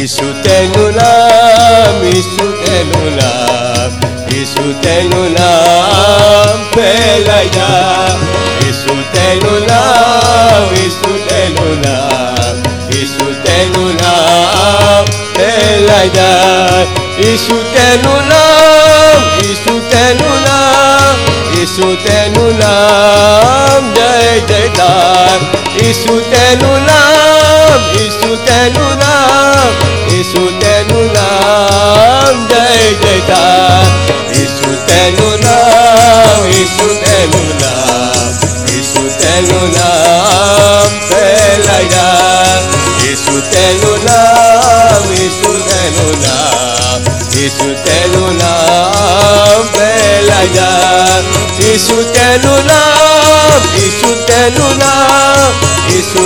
Isu tenulam, Isu tenulam, Isu tenulam pelaya. Isu tenulam, Isu tenulam, Isu tenulam pelaya. Isu tenulam, Isu tenulam, Isu tenulam jai jaitar. Isu tenulam, Isu tenulam, Isu tenulam jai jaitar. Isu tenulam, Isu tenulam, Isu tenulam pelaya. Isu tenulam, Isu tenulam, Isu tenulam pelaya. Isu tenulam, Isu tenulam, Isu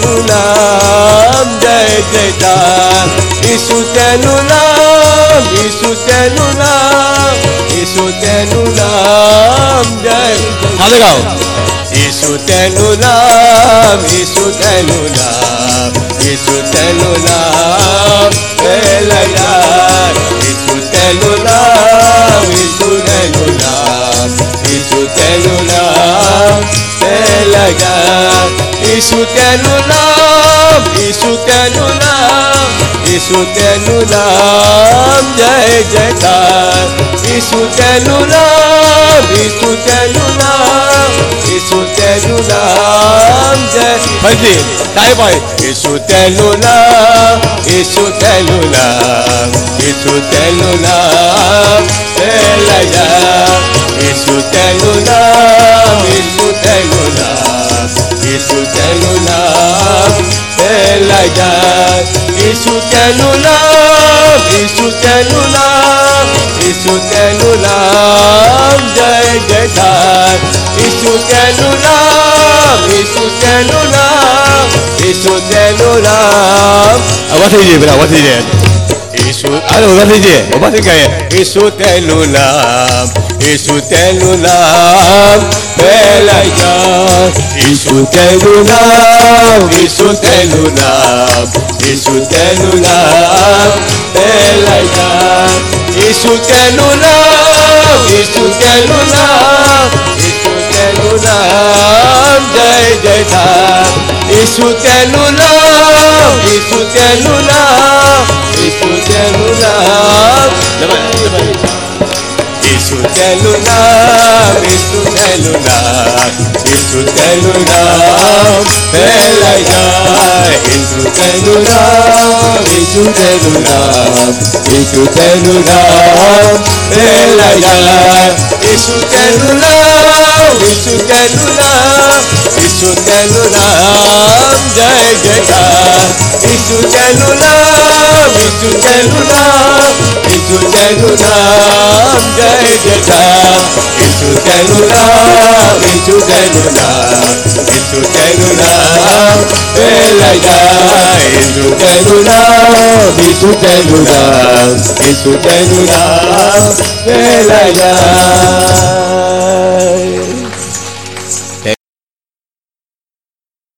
tenulam jai jaitar. Isu tenulam, Isu tenulam, Isu tenulam jai. Hadi gaओ. Isu tenulam, Isu tenulam, Isu tenulam pelaya. Isu tenulam, Isu tenulam, Isu tenulam pelaya. Isu tenulam, Isu tenulam, Isu tenulam jai jaitar. Isu tenulam, Isu tenulam, Isu tenulam jai. भाई जी type भाई. Isu tenulam, Isu tenulam, Isu tenulam pelaya. Isu tenulam, Isu tenulam, Isu tenulam pelaya. Isu tenulam, Isu tenulam, Isu tenulam jai jaitar. Isu tenulam, Isu tenulam, Isu tenulam. आवाज दीजिए मेरा आवाज दीजिए. Isu अरे उधर दीजिए आवाज क्या है. Isu tenulam, Isu tenulam pelaya. Isu tenulam, Isu tenulam, Isu tenulam pelaya. Isu tenulam, Isu tenulam, Isu tenulam jai jaitar. Isu tenulam, Isu tenulam, Isu tenulam. Isu tenulam, Isu tenulam, Isu tenulam pelaya. Isu tenulam, Isu tenulam, Isu tenulam pelaya. Isu tenulam, Isu tenulam, Isu tenulam jai jaitar. Isu tenulam, Isu tenulam, Isu tenulam jai jaitar. Isu tenulam, Isu tenulam, Isu tenulam pelaya. Isu tenulam, Isu tenulam, Isu tenulam pelaya.